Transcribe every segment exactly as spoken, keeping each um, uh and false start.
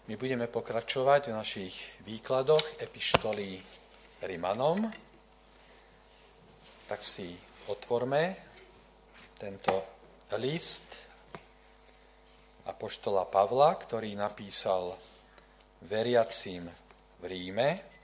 My budeme pokračovať v našich výkladoch epištoly Rimanom. Tak si otvorme tento list apoštola Pavla, ktorý napísal veriacim v Ríme,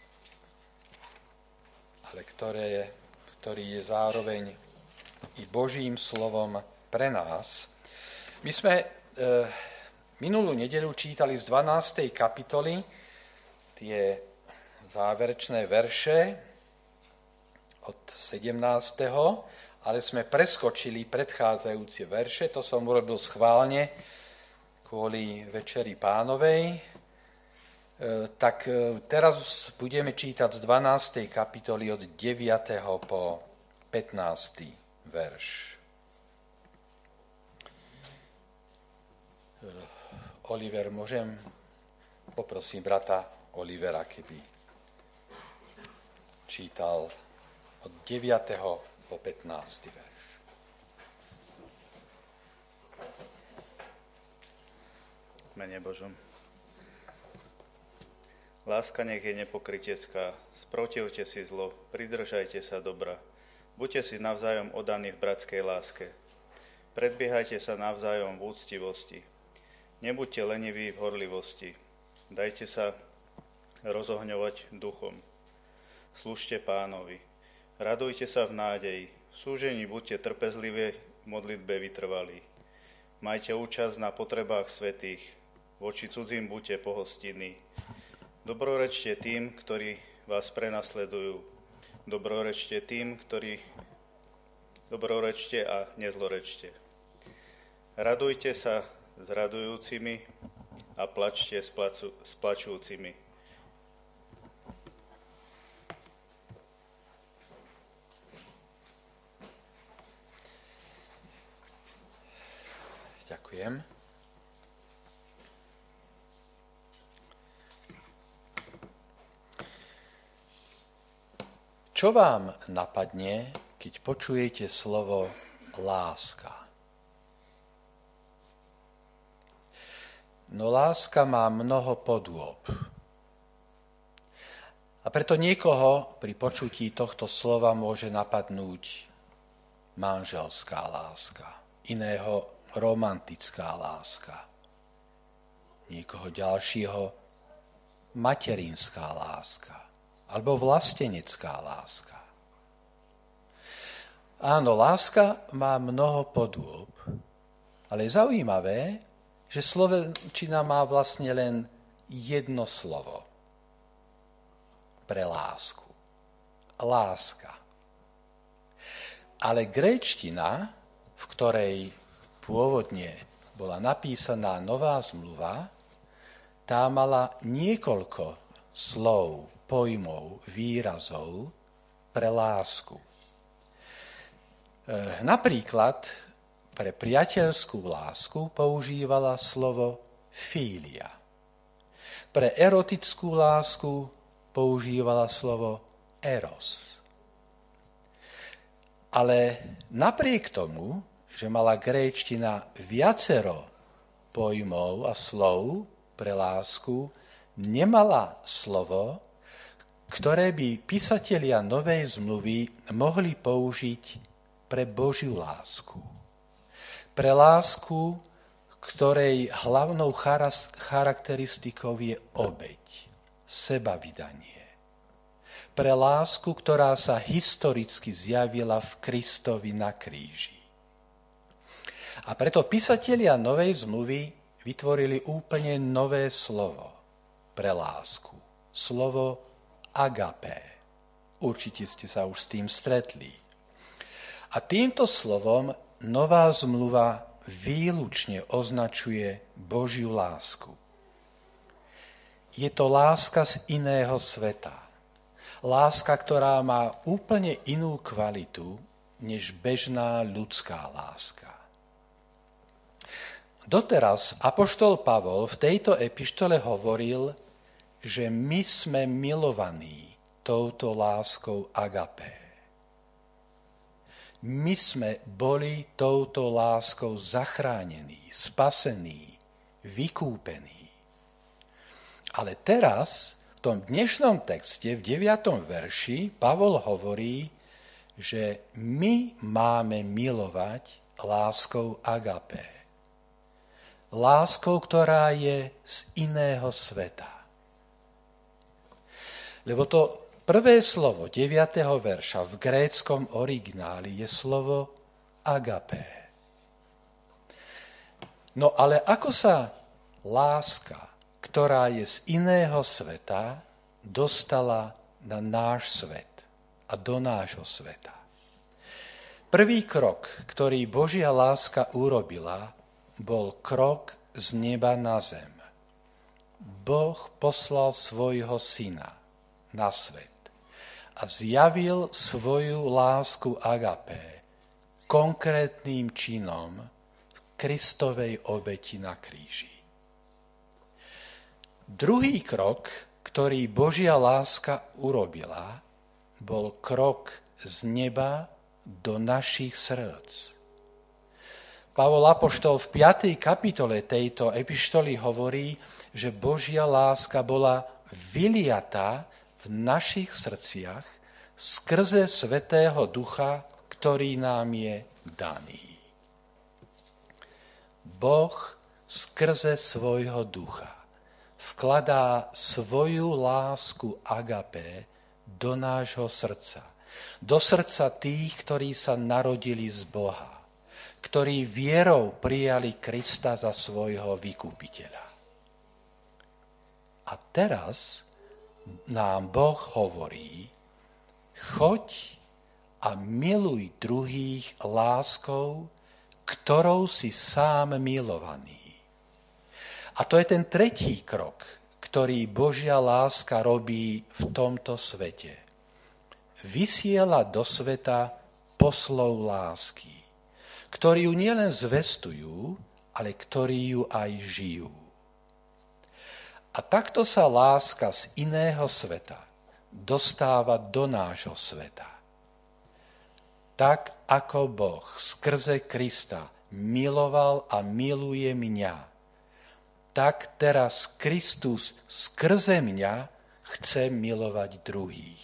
ale ktoré, ktorý je zároveň i Božím slovom pre nás. My sme e, minulú nedeľu čítali z dvanástej kapitoly tie záverečné verše od sedemnásteho, ale sme preskočili predchádzajúce verše, to som urobil schválne kvôli Večeri Pánovej. E, tak e, teraz budeme čítať z dvanástej kapitoly od deviateho po pätnásty verš. E, Oliver, môžem? Poprosím brata Olivera, keby čítal od deviateho po pätnásty verš. V mene Božom. Láska nech je nepokrytecká, sprotivte si zlo, pridržajte sa dobra, buďte si navzájom oddaní v bratskej láske, predbiehajte sa navzájom v úctivosti. Nebuďte leniví v horlivosti, dajte sa rozohňovať duchom. Slúžte Pánovi, radujte sa v nádeji, v súžení buďte trpezliví, v modlitbe vytrvalí. Majte účasť na potrebách svätých, voči cudzím buďte pohostinní. Dobrorečte tým, ktorí vás prenasledujú. Dobrorečte tým, ktorí dobrorečte a nezlorečte. Radujte sa s radujúcimi a plačte s, placu, s plačúcimi. Ďakujem. Čo vám napadne, keď počujete slovo láska? No láska má mnoho podôb. A preto niekoho pri počutí tohto slova môže napadnúť manželská láska, iného romantická láska, niekoho ďalšieho materinská láska alebo vlastenecká láska. Áno, láska má mnoho podôb, ale je zaujímavé, že slovenčina má vlastne len jedno slovo pre lásku. Láska. Ale gréčtina, v ktorej pôvodne bola napísaná Nová zmluva, tá mala niekoľko slov, pojmov, výrazov pre lásku. E, napríklad pre priateľskú lásku používala slovo filia. Pre erotickú lásku používala slovo eros. Ale napriek tomu, že mala gréčtina viacero pojmov a slov pre lásku, nemala slovo, ktoré by písatelia Novej zmluvy mohli použiť pre Božiu lásku. Pre lásku, ktorej hlavnou charakteristikou je obeť, sebavydanie. Pre lásku, ktorá sa historicky zjavila v Kristovi na kríži. A preto písatelia Novej zmluvy vytvorili úplne nové slovo pre lásku. Slovo agapé. Určite ste sa už s tým stretli. A týmto slovom Nová zmluva výlučne označuje Božiu lásku. Je to láska z iného sveta. Láska, ktorá má úplne inú kvalitu, než bežná ľudská láska. Doteraz apoštol Pavol v tejto epištole hovoril, že my sme milovaní touto láskou agapé. My sme boli touto láskou zachránení, spasení, vykúpení. Ale teraz, v tom dnešnom texte, v deviatom verši, Pavol hovorí, že my máme milovať láskou agapé. Láskou, ktorá je z iného sveta. Lebo to prvé slovo deviateho verša v gréckom origináli je slovo agapé. No ale ako sa láska, ktorá je z iného sveta, dostala na náš svet a do nášho sveta? Prvý krok, ktorý Božia láska urobila, bol krok z neba na zem. Boh poslal svojho syna na svet a zjavil svoju lásku agapé konkrétnym činom v Kristovej obeti na kríži. Druhý krok, ktorý Božia láska urobila, bol krok z neba do našich srdc. Pavol apoštol v piatej kapitole tejto epištoly hovorí, že Božia láska bola vyliatá v našich srdciach skrze Svätého Ducha, ktorý nám je daný. Boh skrze svojho ducha vkladá svoju lásku agapé do nášho srdca. Do srdca tých, ktorí sa narodili z Boha, ktorí vierou prijali Krista za svojho vykupiteľa. A teraz nám Boh hovorí, choď a miluj druhých láskou, ktorou si sám milovaný. A to je ten tretí krok, ktorý Božia láska robí v tomto svete. Vysiela do sveta poslov lásky, ktorí ju nielen zvestujú, ale ktorí ju aj žijú. A takto sa láska z iného sveta dostáva do nášho sveta. Tak ako Boh skrze Krista miloval a miluje mňa, tak teraz Kristus skrze mňa chce milovať druhých.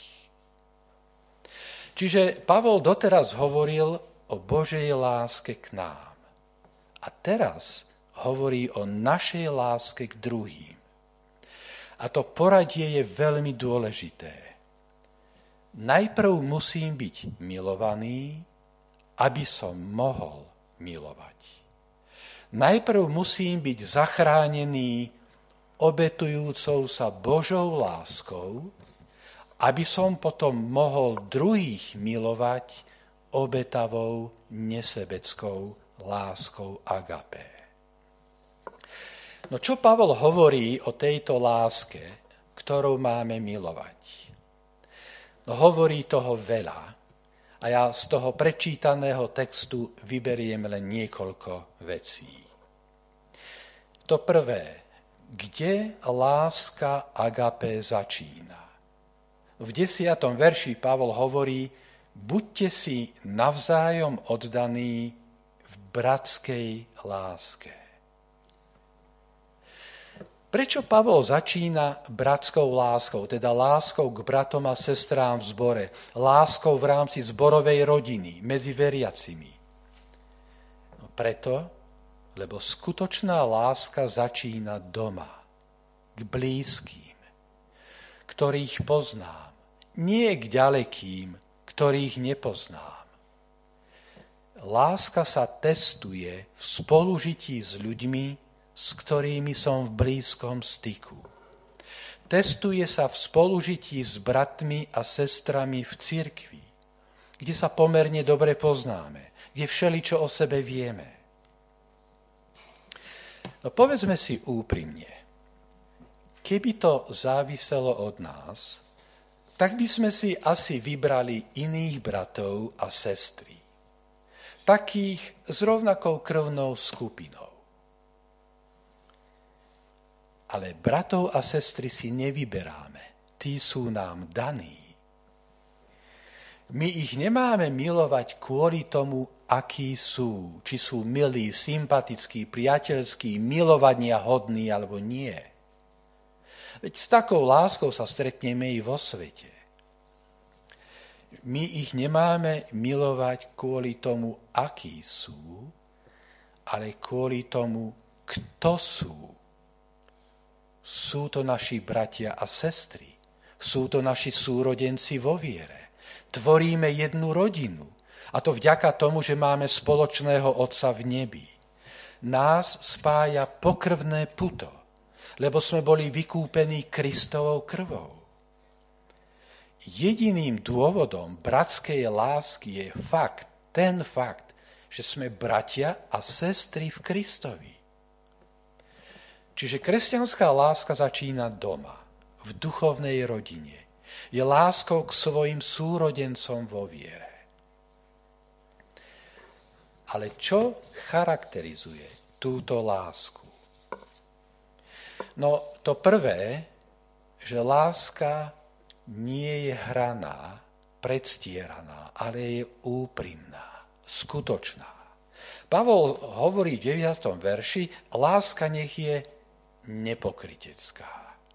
Čiže Pavol doteraz hovoril o Božej láske k nám. A teraz hovorí o našej láske k druhým. A to poradie je veľmi dôležité. Najprv musím byť milovaný, aby som mohol milovať. Najprv musím byť zachránený obetujúcou sa Božou láskou, aby som potom mohol druhých milovať obetavou, nesebeckou láskou agapé. No čo Pavol hovorí o tejto láske, ktorou máme milovať? No hovorí toho veľa a ja z toho prečítaného textu vyberiem len niekoľko vecí. To prvé, kde láska agapé začína? V desiatom verši Pavol hovorí, buďte si navzájom oddaní v bratskej láske. Prečo Pavol začína bratskou láskou, teda láskou k bratom a sestrám v zbore, láskou v rámci zborovej rodiny, medzi veriacimi? No preto, lebo skutočná láska začína doma, k blízkym, ktorých poznám, nie k ďalekým, ktorých nepoznám. Láska sa testuje v spolužití s ľuďmi, s ktorými som v blízkom styku. Testuje sa v spolužití s bratmi a sestrami v cirkvi, kde sa pomerne dobre poznáme, kde všeličo o sebe vieme. No povedzme si úprimne, keby to záviselo od nás, tak by sme si asi vybrali iných bratov a sestry, takých s rovnakou krvnou skupinou. Ale bratov a sestry si nevyberáme, tí sú nám daní. My ich nemáme milovať kvôli tomu, akí sú, či sú milí, sympatickí, priateľskí, milovania hodní alebo nie. Veď s takou láskou sa stretneme i vo svete. My ich nemáme milovať kvôli tomu, akí sú, ale kvôli tomu, kto sú. Sú to naši bratia a sestry. Sú to naši súrodenci vo viere. Tvoríme jednu rodinu. A to vďaka tomu, že máme spoločného Otca v nebi. Nás spája pokrvné puto, lebo sme boli vykúpení Kristovou krvou. Jediným dôvodom bratskej lásky je fakt, ten fakt, že sme bratia a sestry v Kristovi. Čiže kresťanská láska začína doma, v duchovnej rodine. Je láskou k svojim súrodencom vo viere. Ale čo charakterizuje túto lásku? No to prvé, že láska nie je hraná, predstieraná, ale je úprimná, skutočná. Pavol hovorí v deviatom verši, láska nech je nepokrytecká.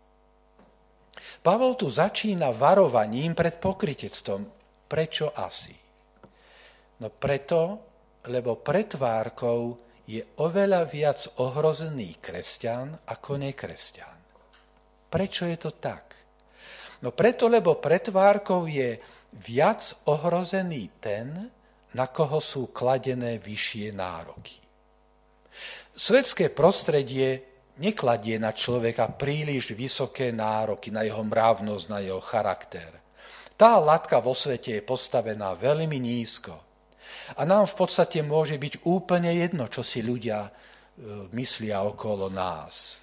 Pavol tu začína varovaním pred pokrytectvom. Prečo asi? No preto, lebo pretvárkou je oveľa viac ohrozený kresťan ako nekresťan. Prečo je to tak? No preto, lebo pretvárkou je viac ohrozený ten, na koho sú kladené vyššie nároky. Svetské prostredie nekladie na človeka príliš vysoké nároky, na jeho mravnosť, na jeho charakter. Tá latka vo svete je postavená veľmi nízko. A nám v podstate môže byť úplne jedno, čo si ľudia e, myslia okolo nás.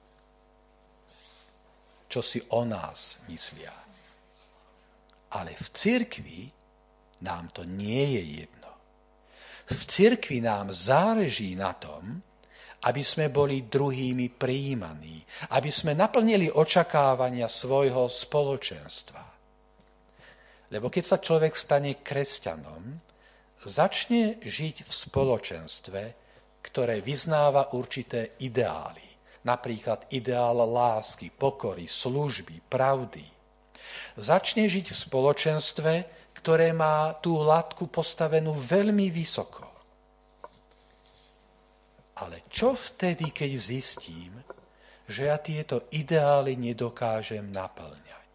Čo si o nás myslia. Ale v cirkvi nám to nie je jedno. V cirkvi nám záleží na tom, aby sme boli druhými prijímaní, aby sme naplnili očakávania svojho spoločenstva. Lebo keď sa človek stane kresťanom, začne žiť v spoločenstve, ktoré vyznáva určité ideály. Napríklad ideál lásky, pokory, služby, pravdy. Začne žiť v spoločenstve, ktoré má tú latku postavenú veľmi vysoko. Ale čo vtedy, keď zistím, že ja tieto ideály nedokážem naplňať?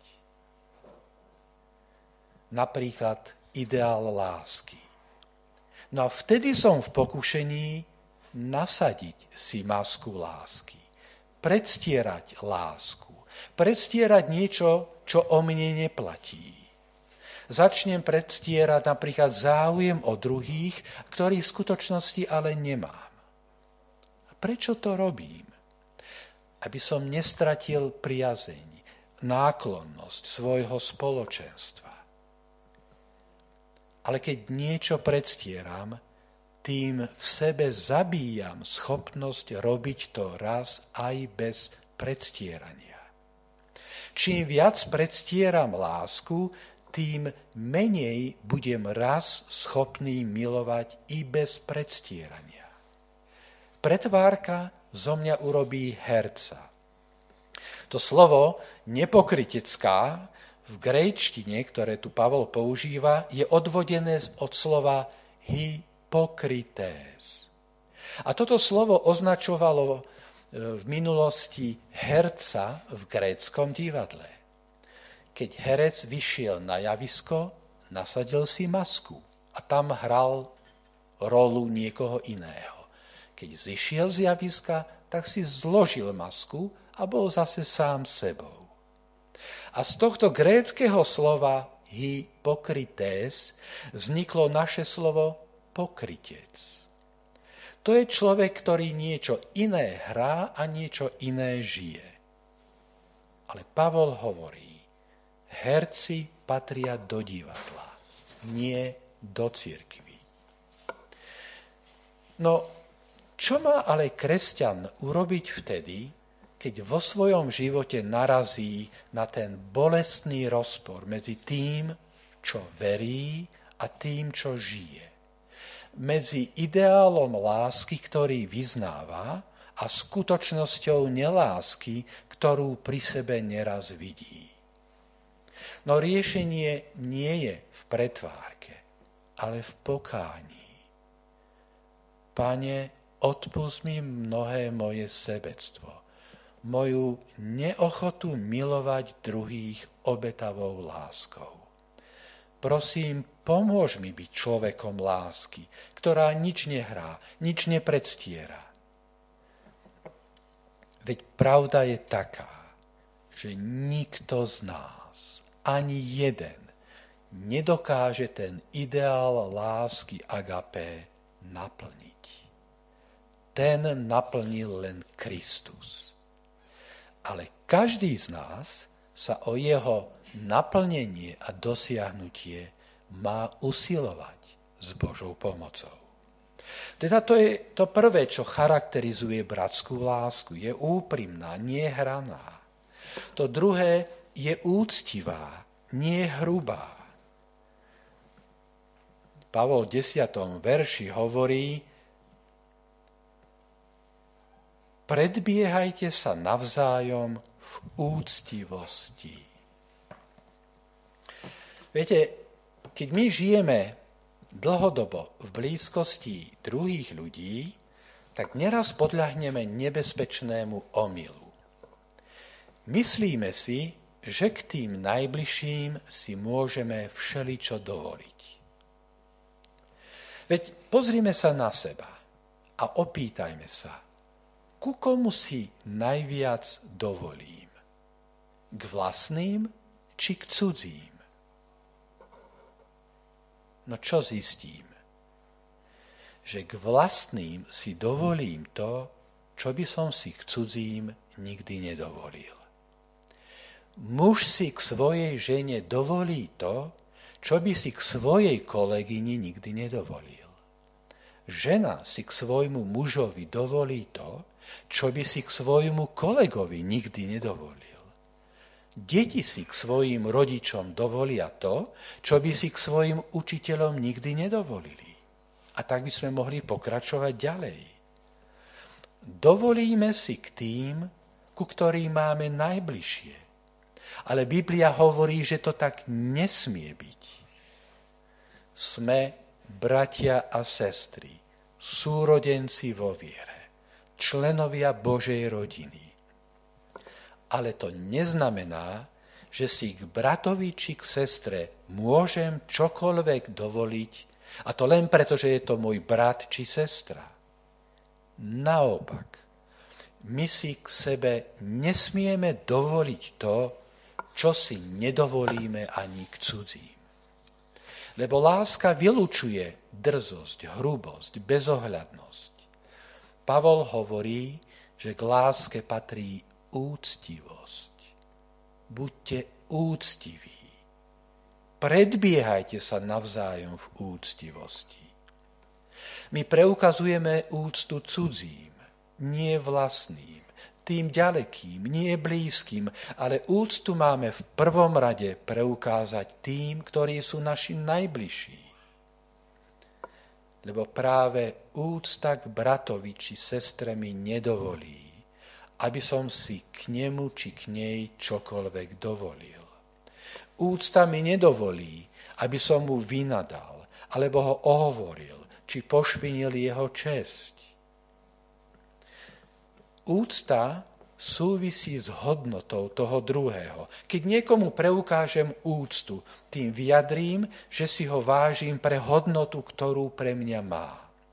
Napríklad ideál lásky. No a vtedy som v pokušení nasadiť si masku lásky. Predstierať lásku. Predstierať niečo, čo o mne neplatí. Začnem predstierať napríklad záujem o druhých, ktorý v skutočnosti ale nemám. A prečo to robím? Aby som nestratil priazeň, náklonnosť svojho spoločenstva. Ale keď niečo predstieram, tým v sebe zabíjam schopnosť robiť to raz aj bez predstierania. Čím viac predstieram lásku, tým menej budem raz schopný milovať i bez predstierania. Pretvárka zo mňa urobí herca. To slovo nepokrytecká v gréčtine, ktoré tu Pavol používa, je odvodené od slova hypokrités. A toto slovo označovalo v minulosti herca v gréckom divadle. Keď herec vyšiel na javisko, nasadil si masku a tam hral rolu niekoho iného. Keď zišiel z javiska, tak si zložil masku a bol zase sám sebou. A z tohto gréckeho slova hypokrités vzniklo naše slovo pokrytec. To je človek, ktorý niečo iné hrá a niečo iné žije. Ale Pavol hovorí, herci patria do divadla, nie do cirkvi. No, čo má ale kresťan urobiť vtedy, keď vo svojom živote narazí na ten bolestný rozpor medzi tým, čo verí, a tým, čo žije? Medzi ideálom lásky, ktorý vyznáva, a skutočnosťou nelásky, ktorú pri sebe neraz vidí. No riešenie nie je v pretvárke, ale v pokání. Pane, odpusť mi mnohé moje sebectvo, moju neochotu milovať druhých obetavou láskou. Prosím, pomôž mi byť človekom lásky, ktorá nič nehrá, nič nepredstiera. Veď pravda je taká, že nikto z nás, ani jeden, nedokáže ten ideál lásky agapé naplniť. Ten naplnil len Kristus. Ale každý z nás sa o jeho naplnenie a dosiahnutie má usilovať s Božou pomocou. Teda to je to prvé, čo charakterizuje bratskú lásku. Je úprimná, nie hraná. To druhé je úctivá, nie hrubá. Pavol v desiatom verši hovorí: predbiehajte sa navzájom v úctivosti. Viete, keď my žijeme dlhodobo v blízkosti druhých ľudí, tak neraz podľahneme nebezpečnému omylu. Myslíme si, že k tým najbližším si môžeme všeličo dovoliť. Veď pozrime sa na seba a opýtajme sa, ku komu si najviac dovolím? K vlastným či k cudzím? No čo zistím? Že k vlastným si dovolím to, čo by som si k cudzím nikdy nedovolil. Muž si k svojej žene dovolí to, čo by si k svojej kolegyni nikdy nedovolil. Žena si k svojmu mužovi dovolí to, čo by si k svojmu kolegovi nikdy nedovolil. Deti si k svojim rodičom dovolia to, čo by si k svojim učiteľom nikdy nedovolili. A tak by sme mohli pokračovať ďalej. Dovolíme si k tým, ku ktorým máme najbližšie. Ale Biblia hovorí, že to tak nesmie byť. Sme bratia a sestry, súrodenci vo viere, členovia Božej rodiny. Ale to neznamená, že si k bratovi či k sestre môžem čokoľvek dovoliť, a to len preto, že je to môj brat či sestra. Naopak, my si k sebe nesmieme dovoliť to, čo si nedovolíme ani k cudzím. Lebo láska vylučuje drzosť, hrubosť, bezohľadnosť. Pavol hovorí, že k láske patrí úctivosť. Buďte úctiví. Predbiehajte sa navzájom v úctivosti. My preukazujeme úctu cudzím, nie vlastným, tým ďalekým, nie blízkym, ale úctu máme v prvom rade preukázať tým, ktorí sú naši najbližší. Lebo práve úcta k bratovi či sestre mi nedovolí, aby som si k nemu či k nej čokoľvek dovolil. Úcta mi nedovolí, aby som mu vynadal, alebo ho ohovoril, či pošpinil jeho česť. Úcta súvisí s hodnotou toho druhého. Keď niekomu preukážem úctu, tým vyjadrím, že si ho vážim pre hodnotu, ktorú pre mňa má.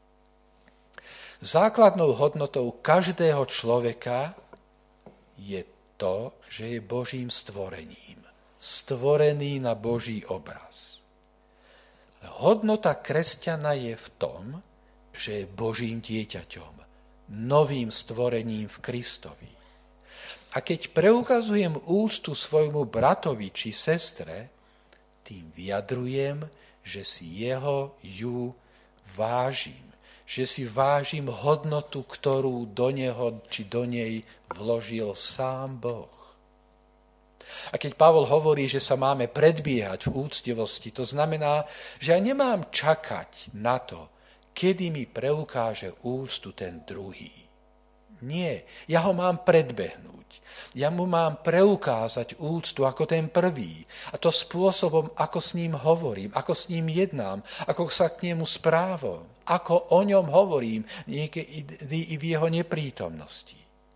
Základnou hodnotou každého človeka je to, že je Božím stvorením. Stvorený na Boží obraz. Hodnota kresťana je v tom, že je Božím dieťaťom, novým stvorením v Kristovi. A keď preukazujem úctu svojmu bratovi či sestre, tým vyjadrujem, že si jeho, ju vážim. Že si vážim hodnotu, ktorú do neho či do nej vložil sám Boh. A keď Pavol hovorí, že sa máme predbiehať v úctivosti, to znamená, že ja nemám čakať na to, kedy mi preukáže úctu ten druhý. Nie, ja ho mám predbehnúť. Ja mu mám preukázať úctu ako ten prvý. A to spôsobom, ako s ním hovorím, ako s ním jednám, ako sa k nemu správam, ako o ňom hovorím niekedy i v jeho neprítomnosti.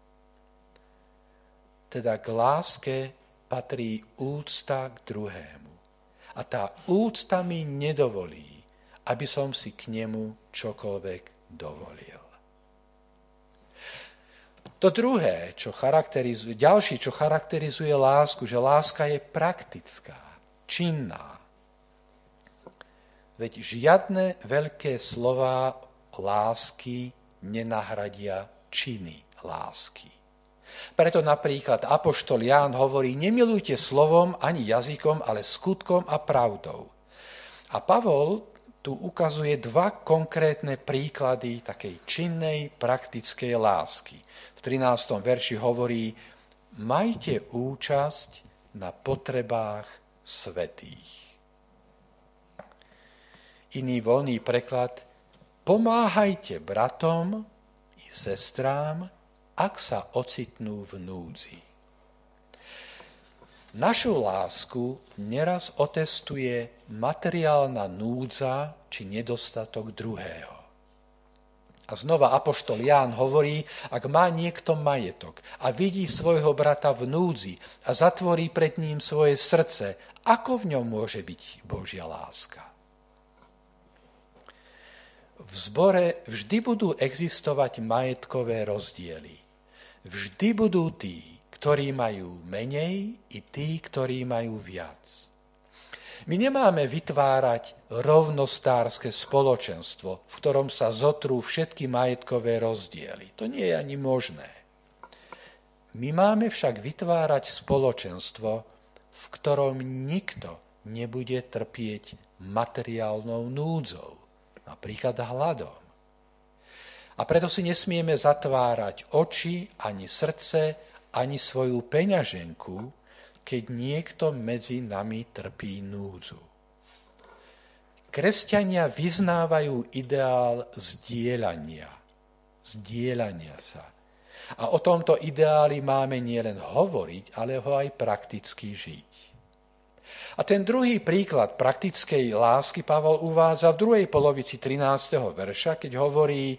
Teda k láske patrí úcta k druhému. A tá úcta mi nedovolí, aby som si k nemu čokoľvek dovolil. To druhé, čo charakterizuje, ďalší, čo charakterizuje lásku, že láska je praktická, činná. Veď žiadne veľké slová lásky nenahradia činy lásky. Preto napríklad apoštol Ján hovorí, nemilujte slovom ani jazykom, ale skutkom a pravdou. A Pavol tu ukazuje dva konkrétne príklady takej činnej, praktickej lásky. V trinástom verši hovorí, majte účasť na potrebách svätých. Iný voľný preklad, pomáhajte bratom i sestrám, ak sa ocitnú v núdzi. Našu lásku neraz otestuje materiálna núdza či nedostatok druhého. A znova apoštol Ján hovorí, ak má niekto majetok a vidí svojho brata v núdzi a zatvorí pred ním svoje srdce, ako v ňom môže byť Božia láska? V zbore vždy budú existovať majetkové rozdiely. Vždy budú tí, ktorí majú menej, i tí, ktorí majú viac. My nemáme vytvárať rovnostárske spoločenstvo, v ktorom sa zotrú všetky majetkové rozdiely. To nie je ani možné. My máme však vytvárať spoločenstvo, v ktorom nikto nebude trpieť materiálnou núdzou, napríklad hladom. A preto si nesmieme zatvárať oči, ani srdce, ani svoju peňaženku, keď niekto medzi nami trpí núdzu. Kresťania vyznávajú ideál zdieľania, zdieľania sa. A o tomto ideáli máme nielen hovoriť, ale ho aj prakticky žiť. A ten druhý príklad praktickej lásky Pavol uvádza v druhej polovici trinásteho verša, keď hovorí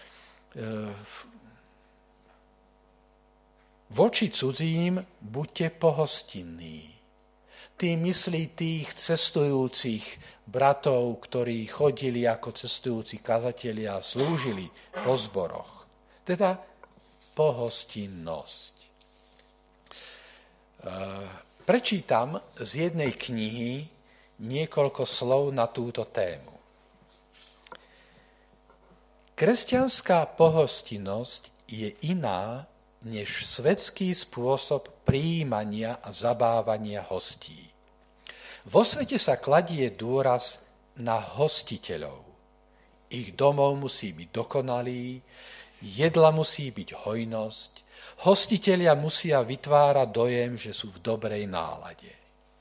voči cudzím buďte pohostinní. Tým myslí tých cestujúcich bratov, ktorí chodili ako cestujúci kazatelia a slúžili po zboroch. Teda pohostinnosť. Prečítam z jednej knihy niekoľko slov na túto tému. Kresťanská pohostinnosť je iná než svetský spôsob prijímania a zabávania hostí. Vo svete sa kladie dôraz na hostiteľov. Ich domov musí byť dokonalý, jedla musí byť hojnosť, hostitelia musia vytvárať dojem, že sú v dobrej nálade.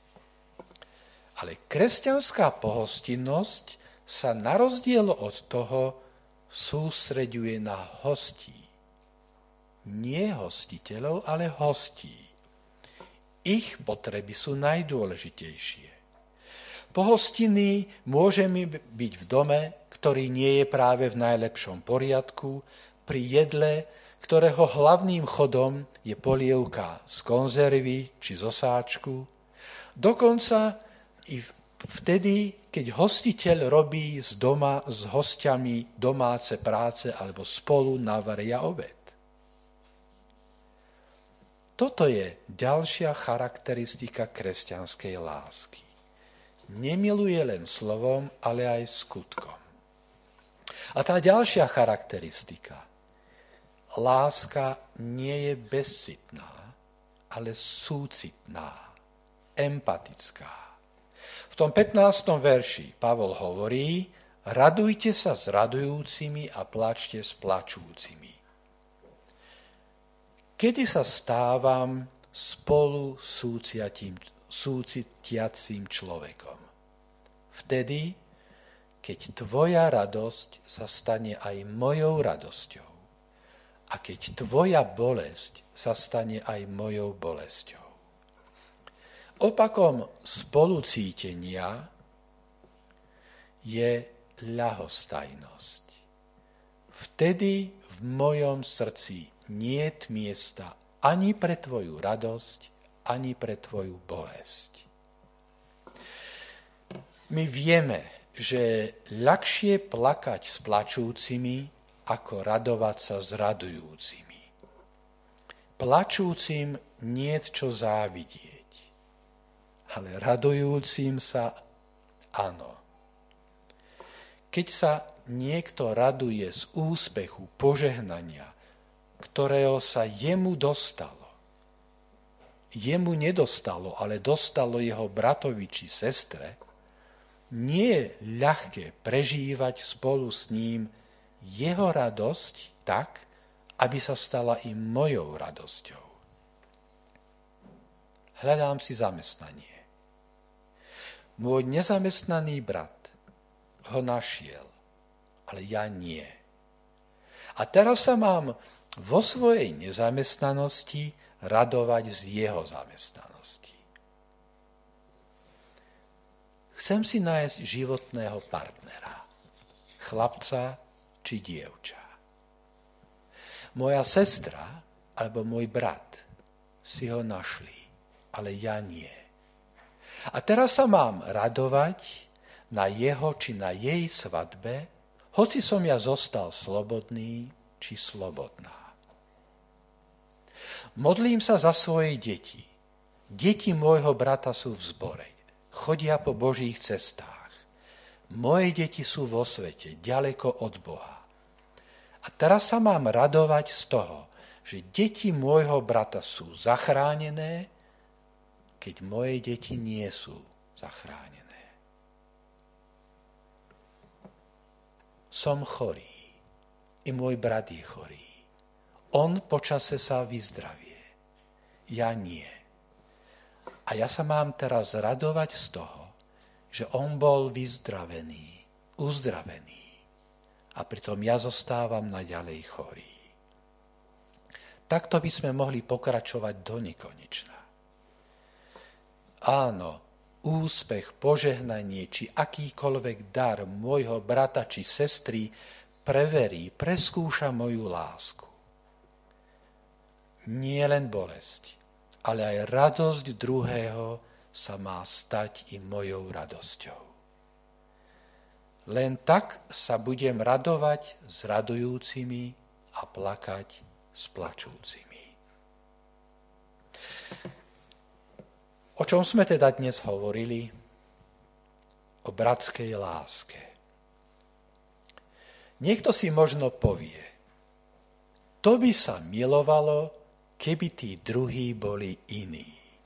Ale kresťanská pohostinnosť sa na rozdiel od toho sústreďuje na hostí. Nie hostiteľov, ale hostí. Ich potreby sú najdôležitejšie. Pohostinný môžeme byť v dome, ktorý nie je práve v najlepšom poriadku, pri jedle, ktorého hlavným chodom je polievka z konzervy či z osáčku. Dokonca i vtedy, keď hostiteľ robí z doma s hostiami domáce práce alebo spolu navaria obed. Toto je ďalšia charakteristika kresťanskej lásky. Nemiluje len slovom, ale aj skutkom. A tá ďalšia charakteristika. Láska nie je bezcitná, ale súcitná, empatická. V tom pätnástom verši Pavol hovorí, radujte sa s radujúcimi a plačte s plačúcimi. Kedy sa stávam spolu súcitiacím človekom? Vtedy, keď tvoja radosť sa stane aj mojou radosťou a keď tvoja bolesť sa stane aj mojou bolesťou. Opakom spolucítenia je ľahostajnosť. Vtedy v mojom srdci niet miesta ani pre tvoju radosť, ani pre tvoju bolesť. My vieme, že je ľahšie plakať s plačúcimi, ako radovať sa s radujúcimi. Plačúcim niet čo závidieť, ale radujúcim sa áno. Keď sa niekto raduje z úspechu, požehnania, ktorého sa jemu dostalo, jemu nedostalo, ale dostalo jeho bratovi či sestre, nie je ľahké prežívať spolu s ním jeho radosť tak, aby sa stala i mojou radosťou. Hľadám si zamestnanie. Môj nezamestnaný brat ho našiel, ale ja nie. A teraz sa mám vo svojej nezamestnanosti radovať z jeho zamestnanosti. Chcem si nájsť životného partnera, chlapca či dievča. Moja sestra alebo môj brat si ho našli, ale ja nie. A teraz sa mám radovať na jeho či na jej svadbe, hoci som ja zostal slobodný či slobodná. Modlím sa za svoje deti. Deti môjho brata sú v zbore. Chodia po Božích cestách. Moje deti sú vo svete, ďaleko od Boha. A teraz sa mám radovať z toho, že deti môjho brata sú zachránené, keď moje deti nie sú zachránené. Som chorý. I môj brat je chorý. On počase sa vyzdravie. Ja nie. A ja sa mám teraz radovať z toho, že on bol vyzdravený, uzdravený. A pritom ja zostávam naďalej chorý. Takto by sme mohli pokračovať do nekonečna. Áno, úspech, požehnanie či akýkoľvek dar môjho brata či sestry preverí, preskúša moju lásku. Nie len bolesť, ale aj radosť druhého sa má stať i mojou radosťou. Len tak sa budem radovať s radujúcimi a plakať s plačúcimi. O čom sme teda dnes hovorili? O bratskej láske. Niekto si možno povie, to by sa milovalo, keby tí druhí boli iní.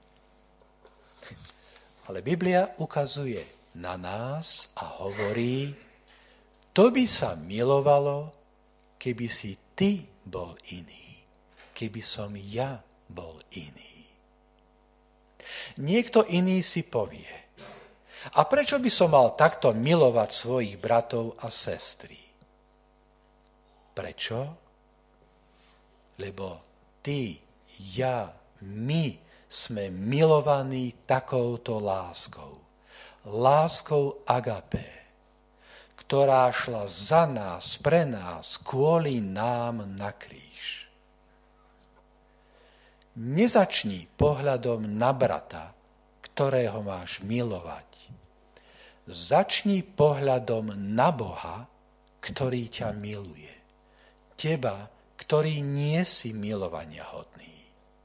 Ale Biblia ukazuje na nás a hovorí, to by sa milovalo, keby si ty bol iný, keby som ja bol iný. Niekto iný si povie, a prečo by som mal takto milovať svojich bratov a sestry? Prečo? Lebo ty, ja, my sme milovaní takouto láskou. Láskou agapé, ktorá šla za nás, pre nás, kvôli nám na kríž. Nezačni pohľadom na brata, ktorého máš milovať. Začni pohľadom na Boha, ktorý ťa miluje. Teba, ktorý nie si milovania hodný.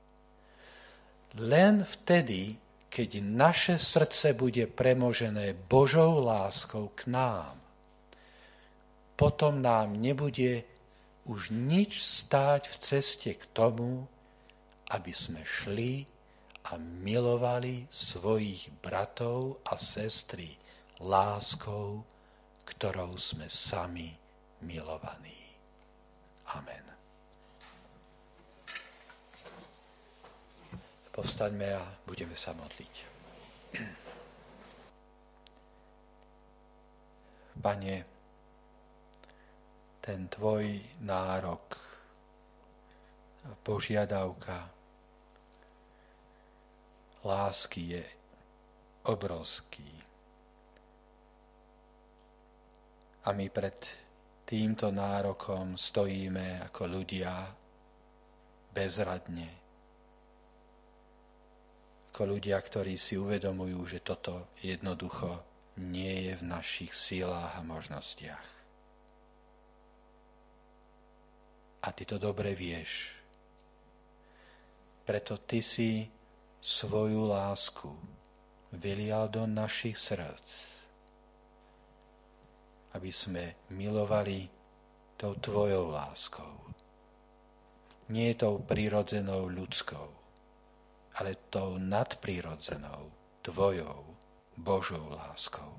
Len vtedy, keď naše srdce bude premožené Božou láskou k nám, potom nám nebude už nič stáť v ceste k tomu, aby sme šli a milovali svojich bratov a sestry láskou, ktorou sme sami milovaní. Amen. Povstaňme a budeme sa modliť. Pane, ten tvoj nárok požiadavka lásky je obrovský. A my pred týmto nárokom stojíme ako ľudia bezradne. Ako ľudia, ktorí si uvedomujú, že toto jednoducho nie je v našich sílách a možnostiach. A ty to dobre vieš. Preto ty si svoju lásku vylial do našich srdc, aby sme milovali tou tvojou láskou. Nie tou prirodzenou ľudskou, ale tou nadprirodzenou tvojou Božou láskou.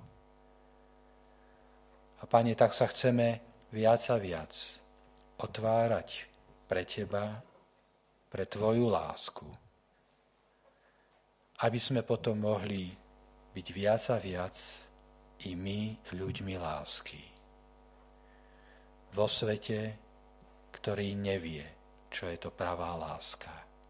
A Pane, tak sa chceme viac a viac otvárať pre teba, pre tvoju lásku, aby sme potom mohli byť viac a viac i my ľuďmi lásky. Vo svete, ktorý nevie, čo je to pravá láska.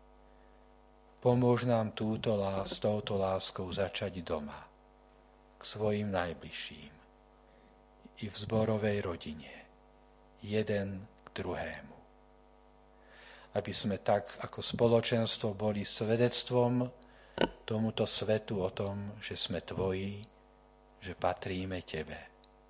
Pomôž nám túto lás, touto láskou začať doma, k svojim najbližším, i v zborovej rodine, jeden k druhému. Aby sme tak ako spoločenstvo boli svedectvom tomuto svetu o tom, že sme tvoji, že patríme tebe.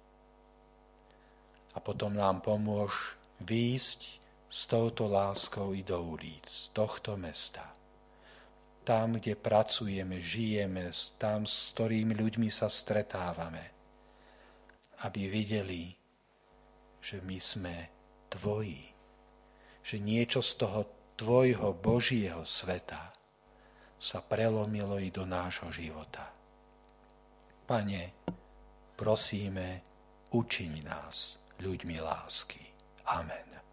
A potom nám pomôž výjsť s touto láskou i do ulic tohto mesta. Tam, kde pracujeme, žijeme, tam, s ktorými ľuďmi sa stretávame. Aby videli, že my sme tvoji. Že niečo z toho tvojho Božieho sveta sa prelomilo i do nášho života. Pane, prosíme, učiň nás ľuďmi lásky. Amen.